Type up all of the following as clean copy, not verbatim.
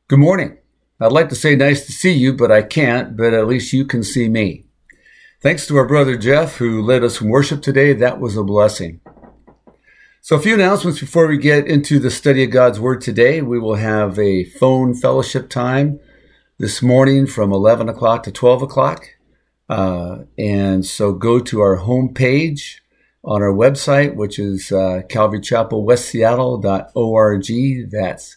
Good morning. I'd like to say nice to see you, but I can't, but at least you can see me. Thanks to our brother Jeff, who led us in worship today. That was a blessing. So a few announcements before we get into the study of God's Word today. We will have a phone fellowship time this morning from 11 o'clock to 12 o'clock. And so go to our homepage on our website, which is calvarychapelwestseattle.org. That's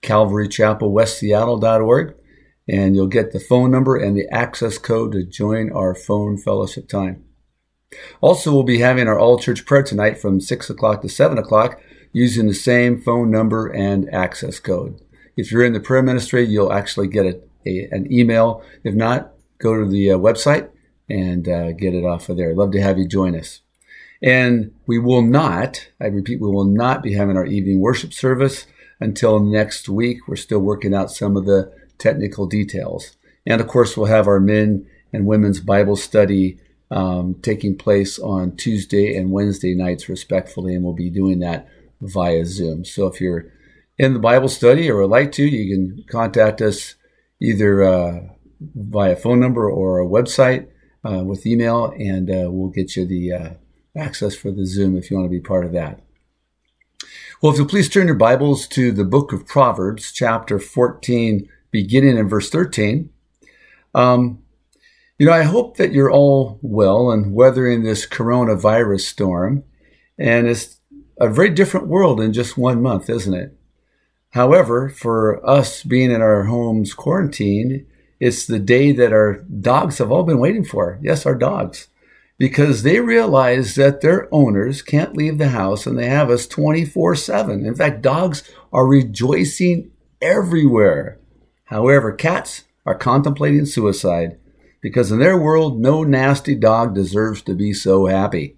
calvarychapelwestseattle.org. And you'll get the phone number and the access code to join our phone fellowship time. Also, we'll be having our all-church prayer tonight from 6 o'clock to 7 o'clock using the same phone number and access code. If you're in the prayer ministry, you'll actually get an email. If not, go to the website and get it off of there. I'd love to have you join us. And we will not, I repeat, we will not be having our evening worship service until next week. We're still working out some of the technical details. And of course, we'll have our men and women's Bible study taking place on Tuesday and Wednesday nights, respectfully, and we'll be doing that via Zoom. So if you're in the Bible study or would like to, you can contact us either via phone number or a website with email, and we'll get you the access for the Zoom if you want to be part of that. Well, if you'll please turn your Bibles to the book of Proverbs, chapter 14, beginning in verse 13. I hope that you're all well and weathering this coronavirus storm. And it's a very different world in just 1 month, isn't it? However, for us being in our homes quarantined, it's the day that our dogs have all been waiting for. Yes, our dogs. Because they realize that their owners can't leave the house and they have us 24/7. In fact, dogs are rejoicing everywhere. However, cats are contemplating suicide because in their world, no nasty dog deserves to be so happy.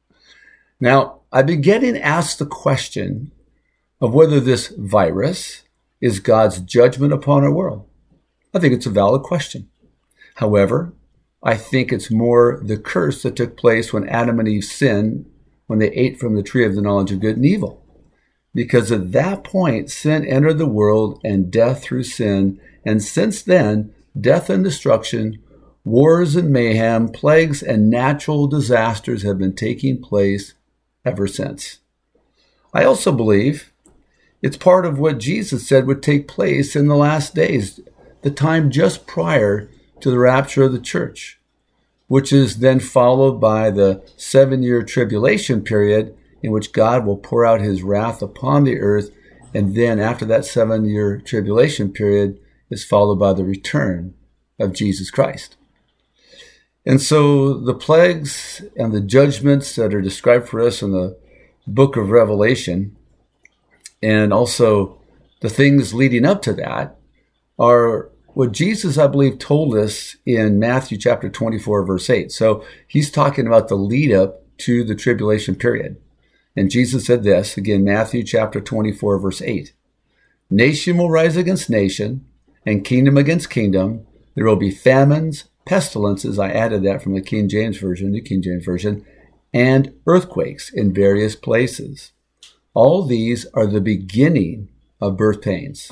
Now, I've been getting asked the question of whether this virus is God's judgment upon our world. I think it's a valid question. However, I think it's more the curse that took place when Adam and Eve sinned when they ate from the tree of the knowledge of good and evil. Because at that point, sin entered the world and death through sin. And since then, death and destruction, wars and mayhem, plagues and natural disasters have been taking place ever since. I also believe it's part of what Jesus said would take place in the last days, the time just prior to the rapture of the church, which is then followed by the 7-year tribulation period in which God will pour out his wrath upon the earth. And then after that 7-year tribulation period is followed by the return of Jesus Christ. And so the plagues and the judgments that are described for us in the book of Revelation, and also the things leading up to that, are what Jesus, I believe, told us in Matthew chapter 24, verse 8. So he's talking about the lead up to the tribulation period. And Jesus said this, again, Matthew chapter 24, verse 8. Nation will rise against nation, and kingdom against kingdom. There will be famines, pestilences, I added that from the King James Version, New King James Version, and earthquakes in various places. All these are the beginning of birth pains.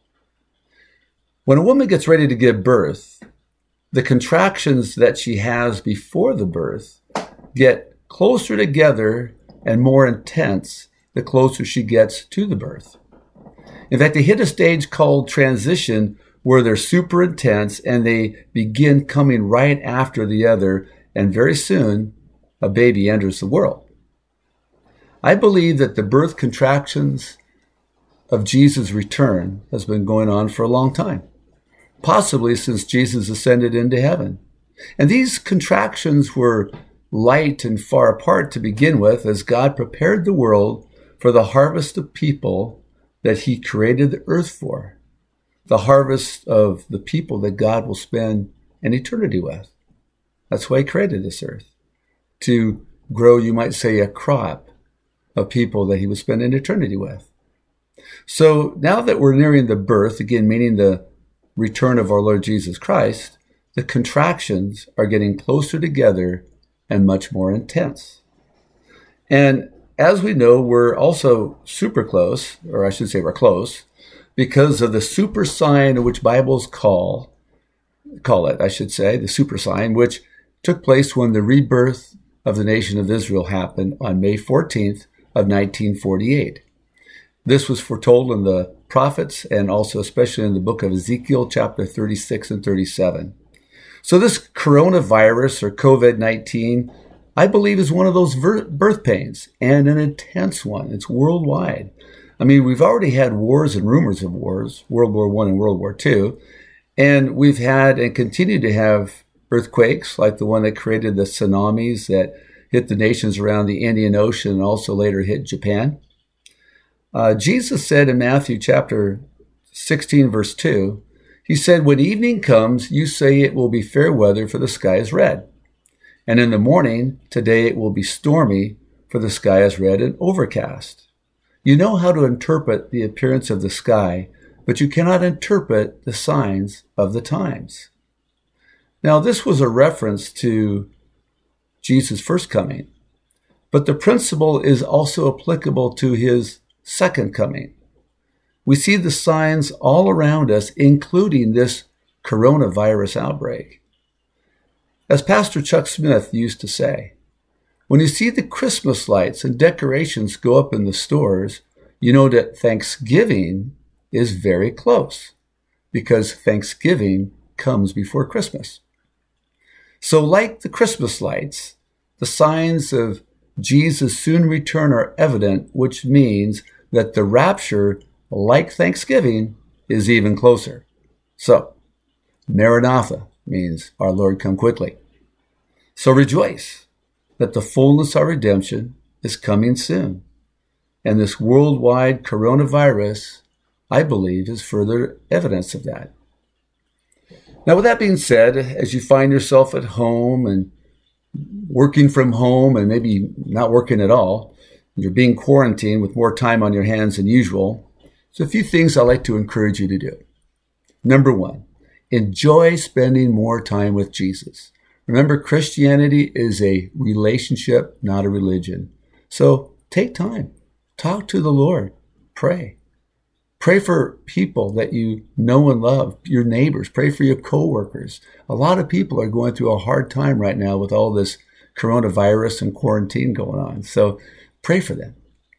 When a woman gets ready to give birth, the contractions that she has before the birth get closer together and more intense the closer she gets to the birth. In fact, they hit a stage called transition where they're super intense and they begin coming right after the other, and very soon a baby enters the world. I believe that the birth contractions of Jesus' return has been going on for a long time, possibly since Jesus ascended into heaven. And these contractions were light and far apart to begin with as God prepared the world for the harvest of people that he created the earth for, the harvest of the people that God will spend an eternity with. That's why he created this earth, to grow, you might say, a crop of people that he would spend an eternity with. So now that we're nearing the birth, again, meaning the return of our Lord Jesus Christ, the contractions are getting closer together and much more intense. And as we know, we're also super close, or I should say we're close, because of the super sign, which Bibles call it, the super sign, which took place when the rebirth of the nation of Israel happened on May 14th of 1948. This was foretold in the prophets and also especially in the book of Ezekiel, chapter 36 and 37. So this coronavirus or COVID-19, I believe, is one of those birth pains, and an intense one. It's worldwide. I mean, we've already had wars and rumors of wars, World War I and World War II, and we've had and continue to have earthquakes like the one that created the tsunamis that hit the nations around the Indian Ocean and also later hit Japan. Jesus said in Matthew chapter 16, verse 2, he said, "When evening comes, you say it will be fair weather, for the sky is red. And in the morning, today it will be stormy, for the sky is red and overcast." You know how to interpret the appearance of the sky, but you cannot interpret the signs of the times. Now, this was a reference to Jesus' first coming, but the principle is also applicable to his second coming. We see the signs all around us, including this coronavirus outbreak. As Pastor Chuck Smith used to say, when you see the Christmas lights and decorations go up in the stores, you know that Thanksgiving is very close, because Thanksgiving comes before Christmas. So like the Christmas lights, the signs of Jesus' soon return are evident, which means that the rapture, like Thanksgiving, is even closer. So, Maranatha means our Lord come quickly. So rejoice that the fullness of redemption is coming soon. And this worldwide coronavirus, I believe, is further evidence of that. Now, with that being said, as you find yourself at home and working from home and maybe not working at all, you're being quarantined with more time on your hands than usual, there's a few things I'd like to encourage you to do. Number one, enjoy spending more time with Jesus. Remember, Christianity is a relationship, not a religion. So take time. Talk to the Lord. Pray. Pray for people that you know and love, your neighbors. Pray for your coworkers. A lot of people are going through a hard time right now with all this coronavirus and quarantine going on. So pray for them.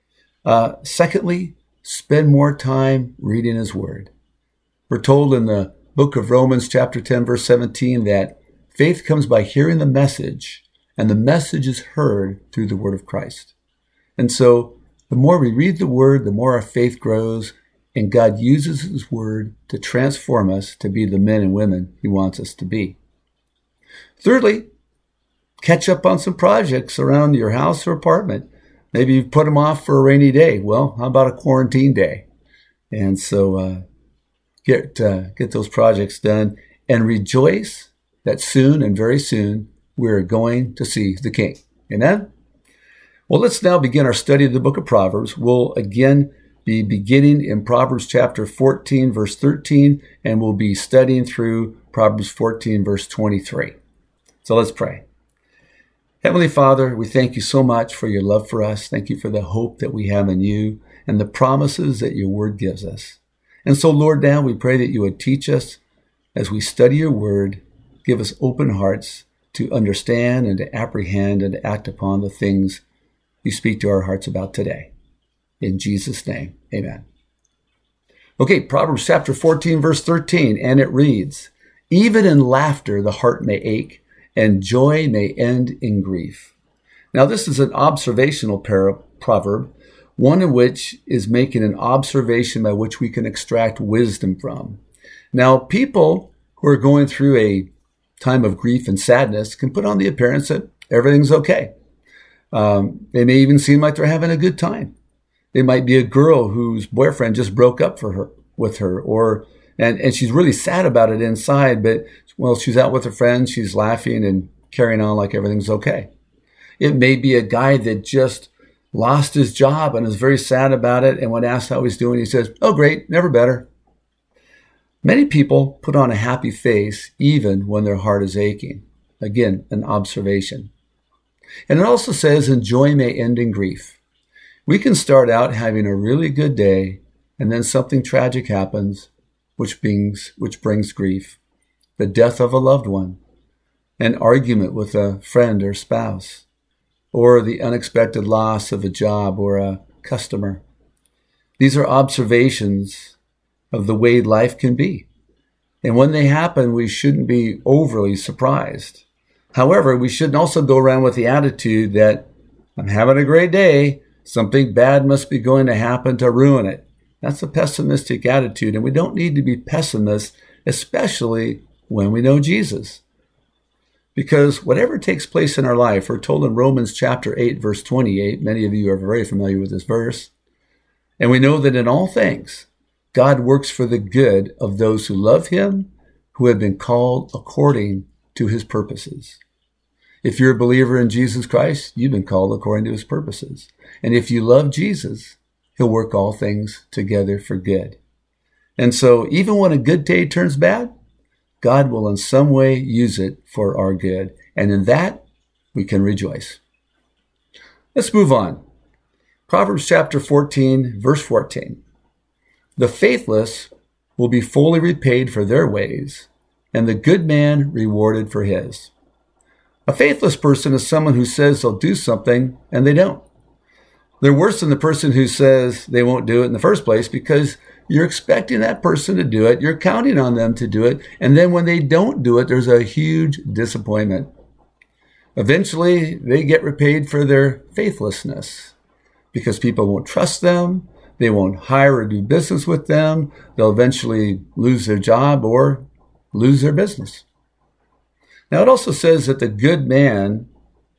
Secondly, spend more time reading his word. We're told in the book of Romans chapter 10, verse 17, that faith comes by hearing the message, and the message is heard through the word of Christ. And so the more we read the word, the more our faith grows, and God uses his word to transform us to be the men and women he wants us to be. Thirdly, catch up on some projects around your house or apartment. Maybe you've put them off for a rainy day. Well, how about a quarantine day? And so get those projects done and rejoice that soon and very soon we're going to see the King. Amen? Well, let's now begin our study of the book of Proverbs. We'll again be beginning in Proverbs chapter 14, verse 13, and we'll be studying through Proverbs 14, verse 23. So let's pray. Heavenly Father, we thank you so much for your love for us. Thank you for the hope that we have in you and the promises that your word gives us. And so, Lord, now we pray that you would teach us as we study your word, give us open hearts to understand and to apprehend and to act upon the things you speak to our hearts about today. In Jesus' name, amen. Okay, Proverbs chapter 14, verse 13, and it reads, "Even in laughter the heart may ache, and joy may end in grief." Now, this is an observational proverb, one in which is making an observation by which we can extract wisdom from. Now, people who are going through a time of grief and sadness can put on the appearance that everything's okay. They may even seem like they're having a good time. They might be a girl whose boyfriend just broke up with her, and she's really sad about it inside, but well, she's out with her friends, she's laughing and carrying on like everything's okay. It may be a guy that just lost his job and is very sad about it, and when asked how he's doing, he says, "Oh, great, never better." Many people put on a happy face even when their heart is aching. Again, an observation. And it also says, "And joy may end in grief." We can start out having a really good day, and then something tragic happens, which brings grief. The death of a loved one, an argument with a friend or spouse, or the unexpected loss of a job or a customer. These are observations of the way life can be. And when they happen, we shouldn't be overly surprised. However, we shouldn't also go around with the attitude that I'm having a great day, something bad must be going to happen to ruin it. That's a pessimistic attitude, and we don't need to be pessimists, especially when we know Jesus. Because whatever takes place in our life, we're told in Romans chapter 8, verse 28, many of you are very familiar with this verse, and we know that in all things, God works for the good of those who love him, who have been called according to his purposes. If you're a believer in Jesus Christ, you've been called according to his purposes. And if you love Jesus, he'll work all things together for good. And so even when a good day turns bad, God will in some way use it for our good. And in that, we can rejoice. Let's move on. Proverbs chapter 14, verse 14. The faithless will be fully repaid for their ways, and the good man rewarded for his. A faithless person is someone who says they'll do something and they don't. They're worse than the person who says they won't do it in the first place, because you're expecting that person to do it, you're counting on them to do it, and then when they don't do it, there's a huge disappointment. Eventually, they get repaid for their faithlessness because people won't trust them, they won't hire or do business with them, they'll eventually lose their job or lose their business. Now, it also says that the good man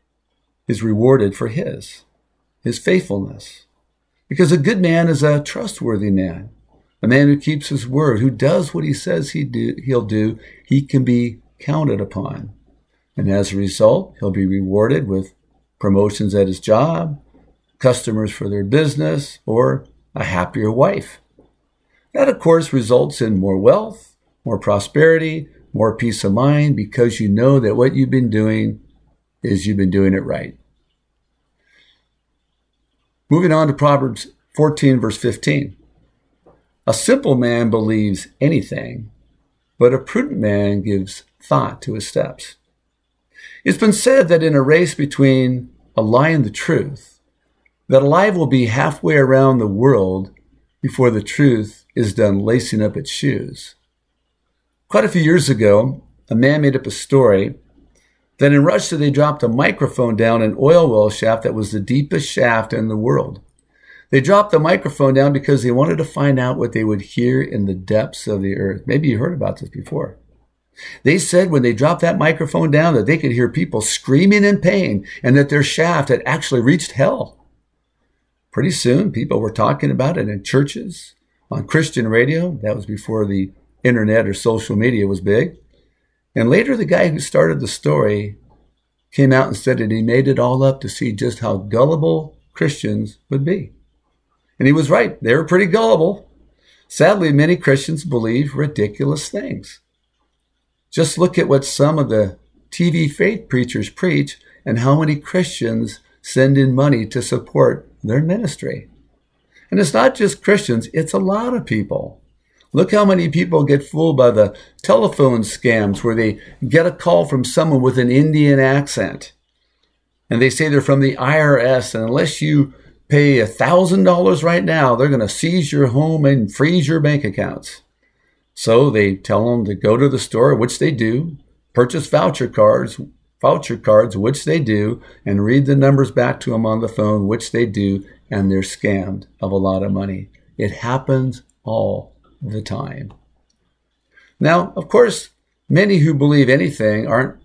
is rewarded for his faithfulness. Because a good man is a trustworthy man, a man who keeps his word, who does what he says he'll do, he can be counted upon. And as a result, he'll be rewarded with promotions at his job, customers for their business, or a happier wife. That, of course, results in more wealth, more prosperity, more peace of mind, because you know that what you've been doing is you've been doing it right. Moving on to Proverbs 14, verse 15. A simple man believes anything, but a prudent man gives thought to his steps. It's been said that in a race between a lie and the truth, that a lie will be halfway around the world before the truth is done lacing up its shoes. Quite a few years ago, a man made up a story that in Russia they dropped a microphone down an oil well shaft that was the deepest shaft in the world. They dropped the microphone down because they wanted to find out what they would hear in the depths of the earth. Maybe you heard about this before. They said when they dropped that microphone down that they could hear people screaming in pain and that their shaft had actually reached hell. Pretty soon, people were talking about it in churches, on Christian radio. That was before the internet or social media was big. And later, the guy who started the story came out and said that he made it all up to see just how gullible Christians would be. And he was right. They were pretty gullible. Sadly, many Christians believe ridiculous things. Just look at what some of the TV faith preachers preach and how many Christians send in money to support their ministry. And it's not just Christians, it's a lot of people. Look how many people get fooled by the telephone scams where they get a call from someone with an Indian accent. And they say they're from the IRS, and unless you pay $1,000 right now, they're going to seize your home and freeze your bank accounts. So they tell them to go to the store, which they do, purchase voucher cards, which they do, and read the numbers back to them on the phone, which they do, and they're scammed of a lot of money. It happens all the time. Now, of course, many who believe anything are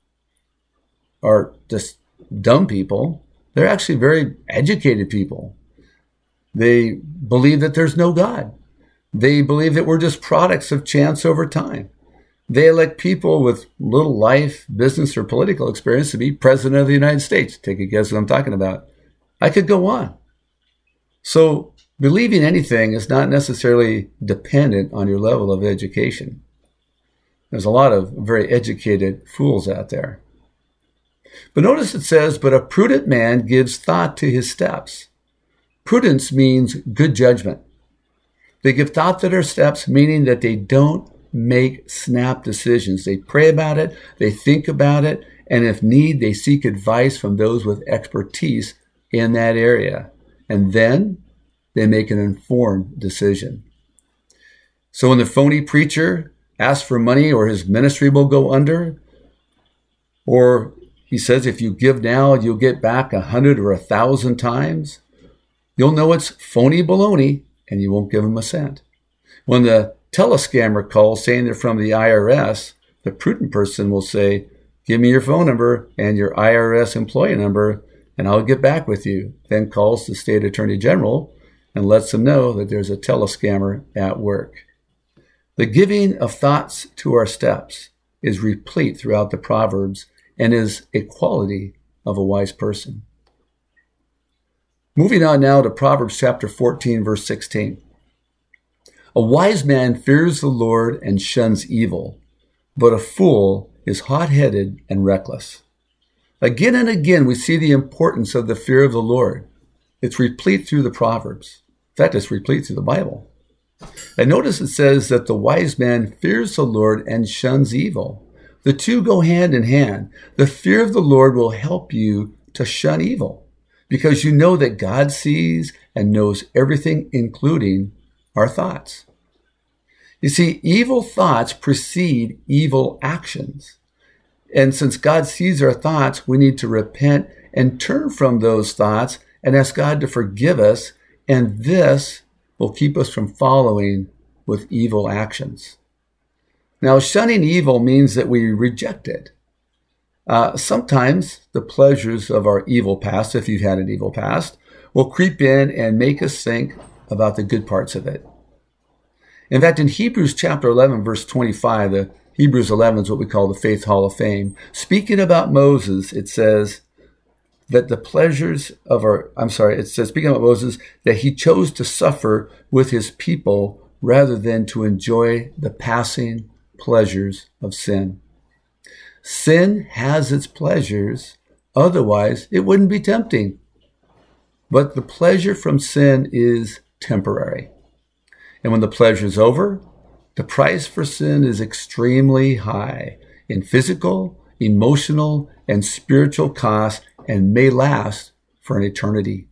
just dumb people. They're actually very educated people. They believe that there's no God. They believe that we're just products of chance over time. They elect people with little life, business, or political experience to be president of the United States. Take a guess what I'm talking about. I could go on. So believing anything is not necessarily dependent on your level of education. There's a lot of very educated fools out there. But notice it says, but a prudent man gives thought to his steps. Prudence means good judgment. They give thought to their steps, meaning that they don't make snap decisions. They pray about it, they think about it, and if need, they seek advice from those with expertise in that area. And then they make an informed decision. So when the phony preacher asks for money or his ministry will go under, or he says if you give now, you'll get back 100 or 1,000 times, you'll know it's phony baloney and you won't give him a cent. When the telescammer calls saying they're from the IRS, the prudent person will say, give me your phone number and your IRS employee number and I'll get back with you. Then calls the state attorney general and lets them know that there's a telescammer at work. The giving of thoughts to our steps is replete throughout the Proverbs and is a quality of a wise person. Moving on now to Proverbs chapter 14, verse 16. A wise man fears the Lord and shuns evil, but a fool is hot-headed and reckless. Again and again, we see the importance of the fear of the Lord. It's replete through the Proverbs. In fact, it's replete through the Bible. And notice it says that the wise man fears the Lord and shuns evil. The two go hand in hand. The fear of the Lord will help you to shun evil because you know that God sees and knows everything, including our thoughts. You see, evil thoughts precede evil actions. And since God sees our thoughts, we need to repent and turn from those thoughts and ask God to forgive us. And this will keep us from following with evil actions. Now, shunning evil means that we reject it. Sometimes the pleasures of our evil past, if you've had an evil past, will creep in and make us think about the good parts of it. In fact, in Hebrews chapter 11, verse 25, the Hebrews 11 is what we call the Faith Hall of Fame. Speaking about Moses, it says that speaking about Moses, that he chose to suffer with his people rather than to enjoy the passing pleasures of sin. Sin has its pleasures, otherwise it wouldn't be tempting. But the pleasure from sin is temporary. And when the pleasure is over, the price for sin is extremely high in physical, emotional, and spiritual costs and may last for an eternity.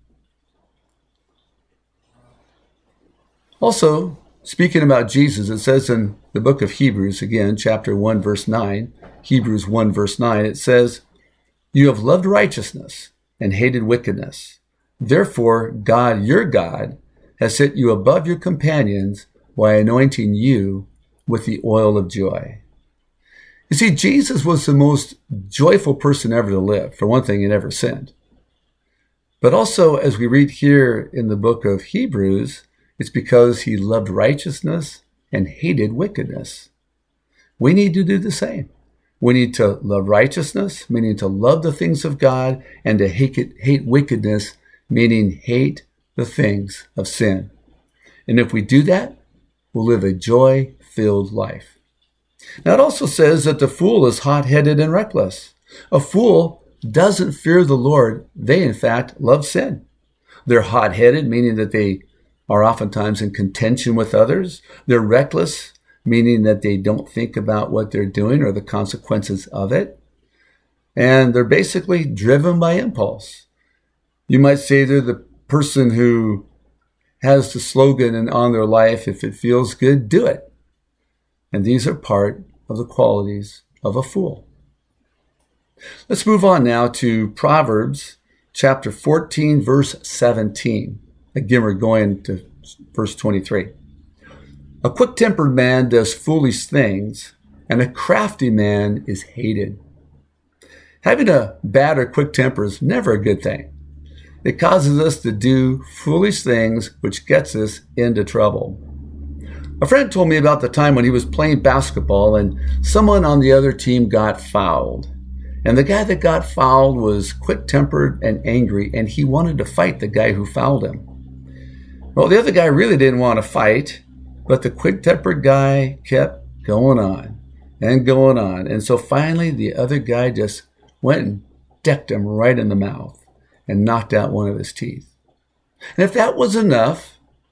Also, speaking about Jesus, it says in the book of Hebrews, again, chapter 1, verse 9, Hebrews 1, verse 9, it says, "You have loved righteousness and hated wickedness. Therefore, God, your God, has set you above your companions by anointing you with the oil of joy." You see, Jesus was the most joyful person ever to live. For one thing, he never sinned. But also, as we read here in the book of Hebrews, it's because he loved righteousness and hated wickedness. We need to do the same. We need to love righteousness, meaning to love the things of God, and to hate wickedness, meaning hate the things of sin. And if we do that, we'll live a joy-filled life. Now, it also says that the fool is hot-headed and reckless. A fool doesn't fear the Lord. They, in fact, love sin. They're hot-headed, meaning that they are oftentimes in contention with others. They're reckless, meaning that they don't think about what they're doing or the consequences of it. And they're basically driven by impulse. You might say they're the person who has the slogan on their life, if it feels good, do it. And these are part of the qualities of a fool. Let's move on now to Proverbs chapter 14, verse 17. Again, we're going to verse 23. "A quick-tempered man does foolish things, and a crafty man is hated." Having a bad or quick temper is never a good thing. It causes us to do foolish things, which gets us into trouble. A friend told me about the time when he was playing basketball and someone on the other team got fouled. And the guy that got fouled was quick-tempered and angry, and he wanted to fight the guy who fouled him. Well, the other guy really didn't want to fight, but the quick-tempered guy kept going on and going on. And so finally, the other guy just went and decked him right in the mouth and knocked out one of his teeth. And if that was enough,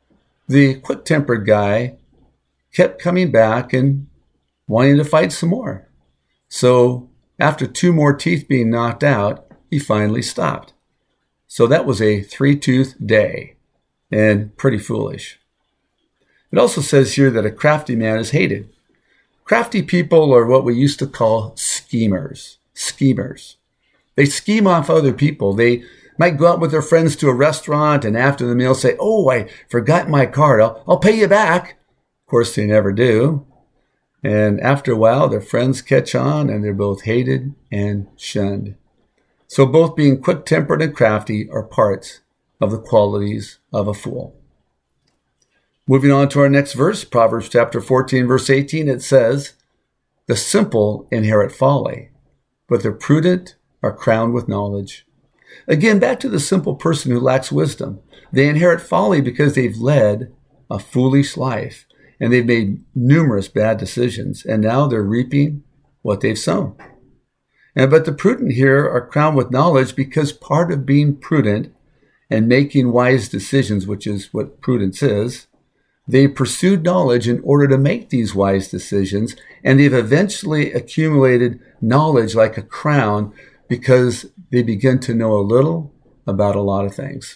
The quick-tempered guy kept coming back and wanting to fight some more. So after 2 more teeth being knocked out, he finally stopped. So that was a 3-tooth day, and pretty foolish. It also says here that a crafty man is hated. Crafty people are what we used to call schemers. They scheme off other people. They might go out with their friends to a restaurant and after the meal say, "Oh, I forgot my card. I'll pay you back." Of course, they never do. And after a while, their friends catch on and they're both hated and shunned. So both being quick-tempered and crafty are parts of the qualities of a fool. Moving on to our next verse, Proverbs chapter 14, verse 18, it says, "The simple inherit folly, but the prudent are crowned with knowledge." Again, back to the simple person who lacks wisdom. They inherit folly because they've led a foolish life, and they've made numerous bad decisions, and now they're reaping what they've sown. But the prudent here are crowned with knowledge because part of being prudent and making wise decisions, which is what prudence is, they pursued knowledge in order to make these wise decisions, and they've eventually accumulated knowledge like a crown because they begin to know a little about a lot of things.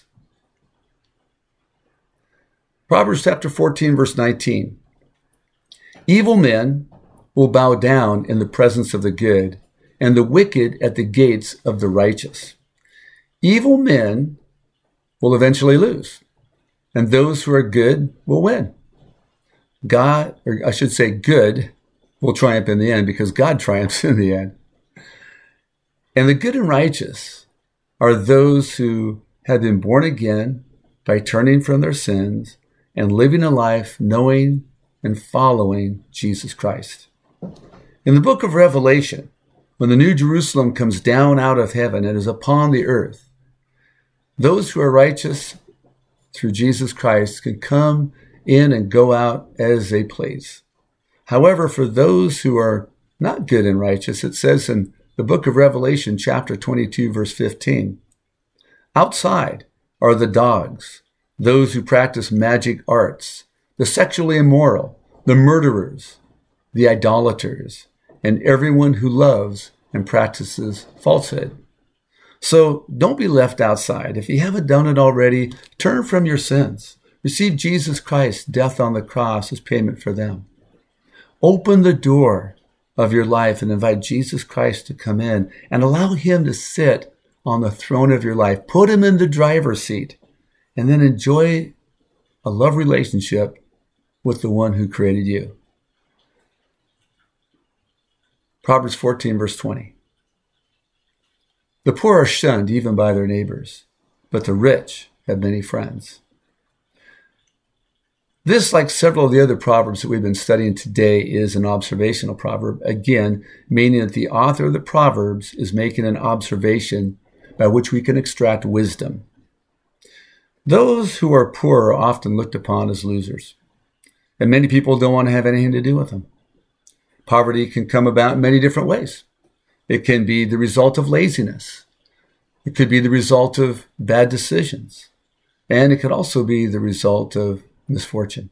Proverbs chapter 14, verse 19. "Evil men will bow down in the presence of the good, and the wicked at the gates of the righteous." Evil men will eventually lose, and those who are good will win. Good will triumph in the end because God triumphs in the end. And the good and righteous are those who have been born again by turning from their sins and living a life knowing and following Jesus Christ. In the book of Revelation, when the New Jerusalem comes down out of heaven and is upon the earth, those who are righteous through Jesus Christ can come in and go out as they please. However, for those who are not good and righteous, it says in the book of Revelation, chapter 22, verse 15, "Outside are the dogs, those who practice magic arts, the sexually immoral, the murderers, the idolaters, and everyone who loves and practices falsehood." So don't be left outside. If you haven't done it already, turn from your sins. Receive Jesus Christ's death on the cross as payment for them. Open the door of your life and invite Jesus Christ to come in and allow him to sit on the throne of your life. Put him in the driver's seat and then enjoy a love relationship with the one who created you. Proverbs 14, verse 20. "The poor are shunned even by their neighbors, but the rich have many friends." This, like several of the other proverbs that we've been studying today, is an observational proverb, again, meaning that the author of the Proverbs is making an observation by which we can extract wisdom. Those who are poor are often looked upon as losers, and many people don't want to have anything to do with them. Poverty can come about in many different ways. It can be the result of laziness. It could be the result of bad decisions. And it could also be the result of misfortune.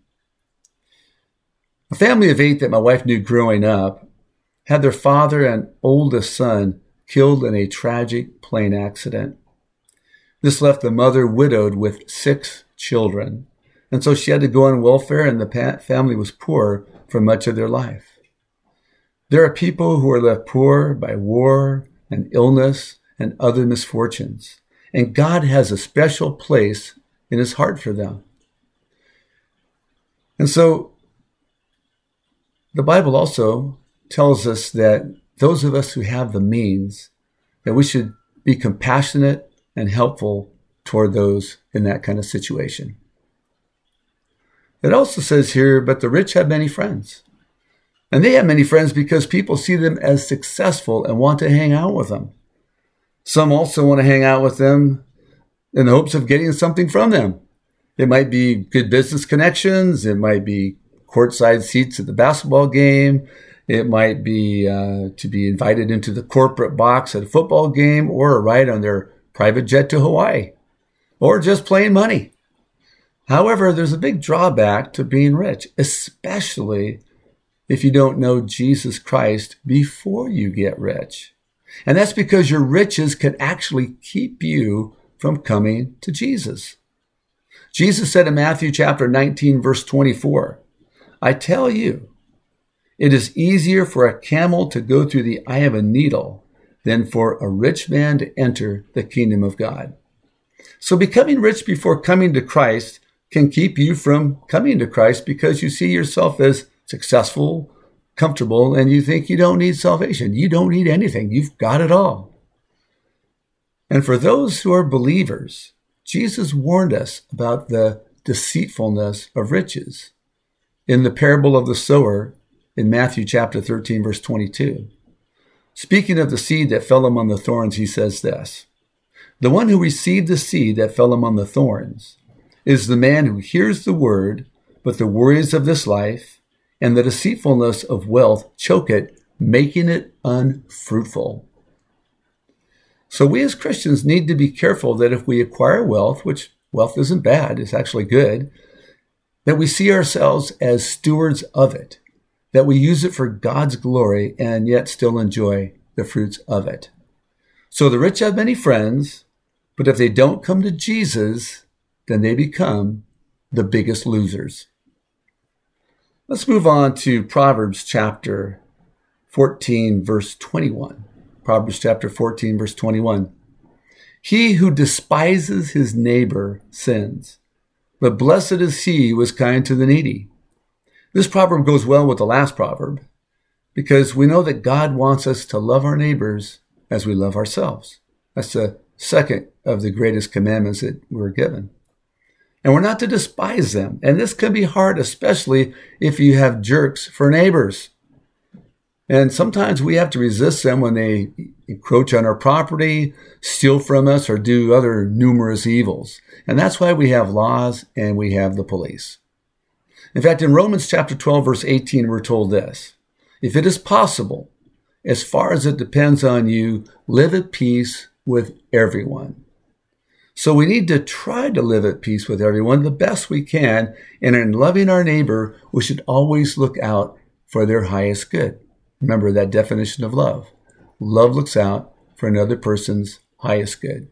A family of 8 that my wife knew growing up had their father and oldest son killed in a tragic plane accident. This left the mother widowed with 6 children, and so she had to go on welfare, and the family was poor for much of their life. There are people who are left poor by war and illness and other misfortunes, and God has a special place in his heart for them. And so the Bible also tells us that those of us who have the means, that we should be compassionate and helpful toward those in that kind of situation. It also says here, "But the rich have many friends." And they have many friends because people see them as successful and want to hang out with them. Some also want to hang out with them in the hopes of getting something from them. It might be good business connections. It might be courtside seats at the basketball game. It might be to be invited into the corporate box at a football game, or a ride on their private jet to Hawaii, or just plain money. However, there's a big drawback to being rich, especially if you don't know Jesus Christ before you get rich. And that's because your riches can actually keep you from coming to Jesus. Jesus said in Matthew chapter 19, verse 24, I tell you, it is easier for a camel to go through the eye of a needle than for a rich man to enter the kingdom of God. So becoming rich before coming to Christ can keep you from coming to Christ because you see yourself as successful, comfortable, and you think you don't need salvation. You don't need anything. You've got it all. And for those who are believers, Jesus warned us about the deceitfulness of riches in the parable of the sower in Matthew chapter 13, verse 22. Speaking of the seed that fell among the thorns, he says this, the one who received the seed that fell among the thorns is the man who hears the word, but the worries of this life and the deceitfulness of wealth choke it, making it unfruitful. So we as Christians need to be careful that if we acquire wealth, which wealth isn't bad, it's actually good, that we see ourselves as stewards of it, that we use it for God's glory and yet still enjoy the fruits of it. So the rich have many friends, but if they don't come to Jesus, then they become the biggest losers. Let's move on to Proverbs chapter 14, verse 21. Proverbs chapter 14, verse 21. He who despises his neighbor sins, but blessed is he who is kind to the needy. This proverb goes well with the last proverb because we know that God wants us to love our neighbors as we love ourselves. That's the second of the greatest commandments that we're given. And we're not to despise them. And this can be hard, especially if you have jerks for neighbors. And sometimes we have to resist them when they encroach on our property, steal from us, or do other numerous evils. And that's why we have laws and we have the police. In fact, in Romans chapter 12, verse 18, we're told this, if it is possible, as far as it depends on you, live at peace with everyone. So we need to try to live at peace with everyone the best we can, and in loving our neighbor, we should always look out for their highest good. Remember that definition of love. Love looks out for another person's highest good.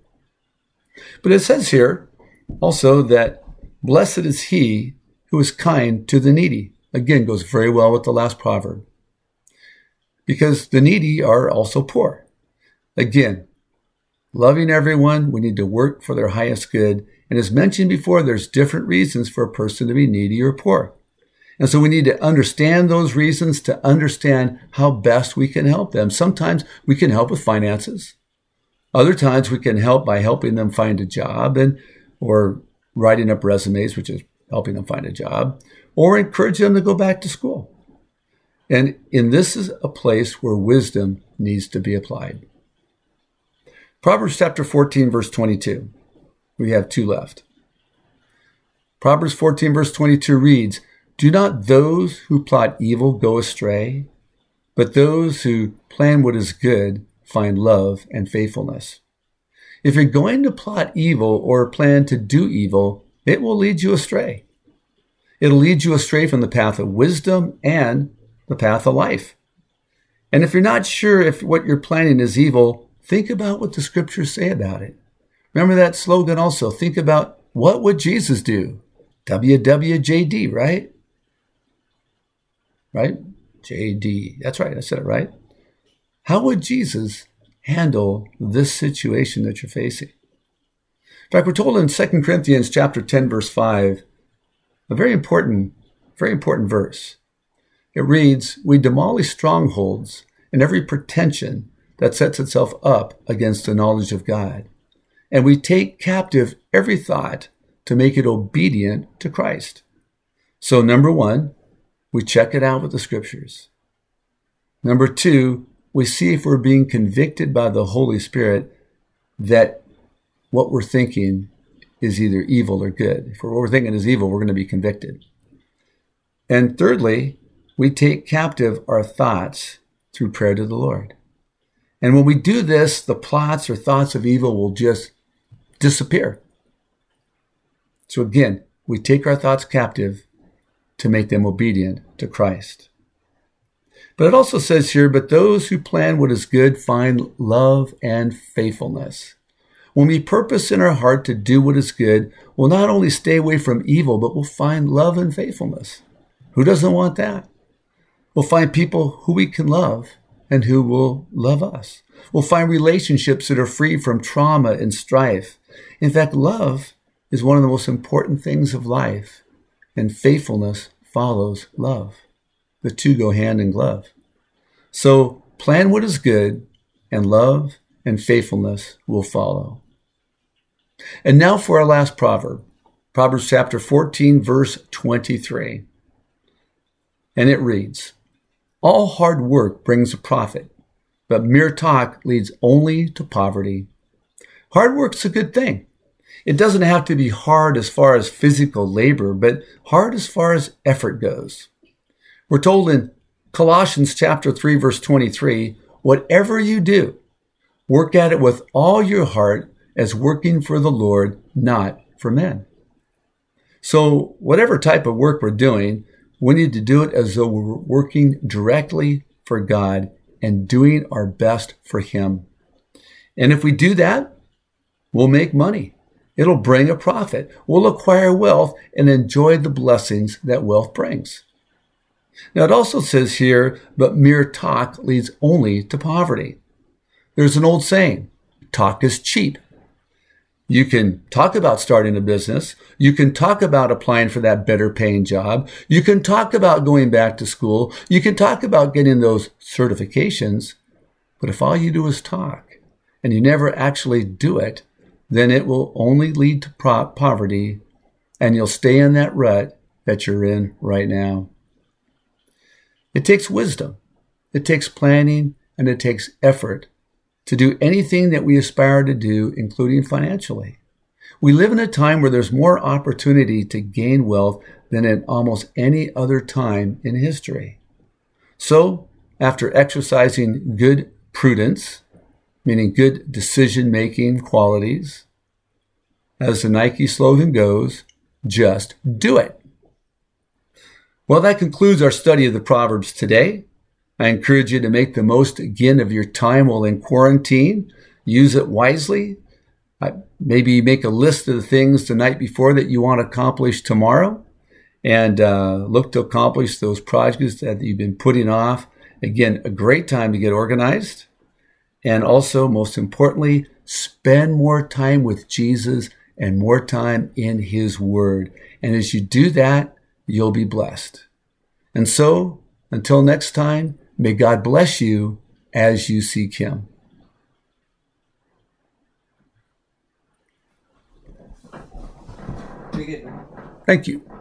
But it says here also that blessed is he who is kind to the needy. Again, goes very well with the last proverb. Because the needy are also poor. Again, loving everyone, we need to work for their highest good. And as mentioned before, there's different reasons for a person to be needy or poor. And so we need to understand those reasons to understand how best we can help them. Sometimes we can help with finances. Other times we can help by helping them find a job or writing up resumes, which is helping them find a job, or encourage them to go back to school. And this is a place where wisdom needs to be applied. Proverbs chapter 14, verse 22. We have two left. Proverbs 14, verse 22 reads, do not those who plot evil go astray, but those who plan what is good find love and faithfulness. If you're going to plot evil or plan to do evil, it will lead you astray. It'll lead you astray from the path of wisdom and the path of life. And if you're not sure if what you're planning is evil, think about what the scriptures say about it. Remember that slogan also. Think about what would Jesus do? WWJD, right? Right? JD. That's right. I said it right. How would Jesus handle this situation that you're facing? In fact, we're told in 2 Corinthians chapter 10, verse 5, a very important verse. It reads, we demolish strongholds and every pretension that sets itself up against the knowledge of God. And we take captive every thought to make it obedient to Christ. So number one, we check it out with the scriptures. Number two, we see if we're being convicted by the Holy Spirit that what we're thinking is either evil or good. If what we're thinking is evil, we're going to be convicted. And thirdly, we take captive our thoughts through prayer to the Lord. And when we do this, the plots or thoughts of evil will just disappear. So again, we take our thoughts captive to make them obedient to Christ. But it also says here, but those who plan what is good find love and faithfulness. When we purpose in our heart to do what is good, we'll not only stay away from evil, but we'll find love and faithfulness. Who doesn't want that? We'll find people who we can love and who will love us. We'll find relationships that are free from trauma and strife. In fact, love is one of the most important things of life, and faithfulness follows love. The two go hand in glove. So plan what is good, and love and faithfulness will follow. And now for our last proverb, Proverbs chapter 14, verse 23. And it reads, all hard work brings a profit, but mere talk leads only to poverty. Hard work's a good thing. It doesn't have to be hard as far as physical labor, but hard as far as effort goes. We're told in Colossians chapter 3, verse 23, whatever you do, work at it with all your heart as working for the Lord, not for men. So whatever type of work we're doing, we need to do it as though we're working directly for God and doing our best for Him. And if we do that, we'll make money. It'll bring a profit. We'll acquire wealth and enjoy the blessings that wealth brings. Now it also says here, but mere talk leads only to poverty. There's an old saying, talk is cheap. You can talk about starting a business. You can talk about applying for that better paying job. You can talk about going back to school. You can talk about getting those certifications. But if all you do is talk and you never actually do it, then it will only lead to poverty, and you'll stay in that rut that you're in right now. It takes wisdom. It takes planning, and it takes effort to do anything that we aspire to do, including financially. We live in a time where there's more opportunity to gain wealth than at almost any other time in history. So, after exercising good prudence, meaning good decision-making qualities, as the Nike slogan goes, just do it. Well, that concludes our study of the Proverbs today. I encourage you to make the most again of your time while in quarantine. Use it wisely. Maybe make a list of the things the night before that you want to accomplish tomorrow, and look to accomplish those projects that you've been putting off. Again, a great time to get organized. And also, most importantly, spend more time with Jesus and more time in His Word. And as you do that, you'll be blessed. And so, until next time, may God bless you as you seek Him. Thank you.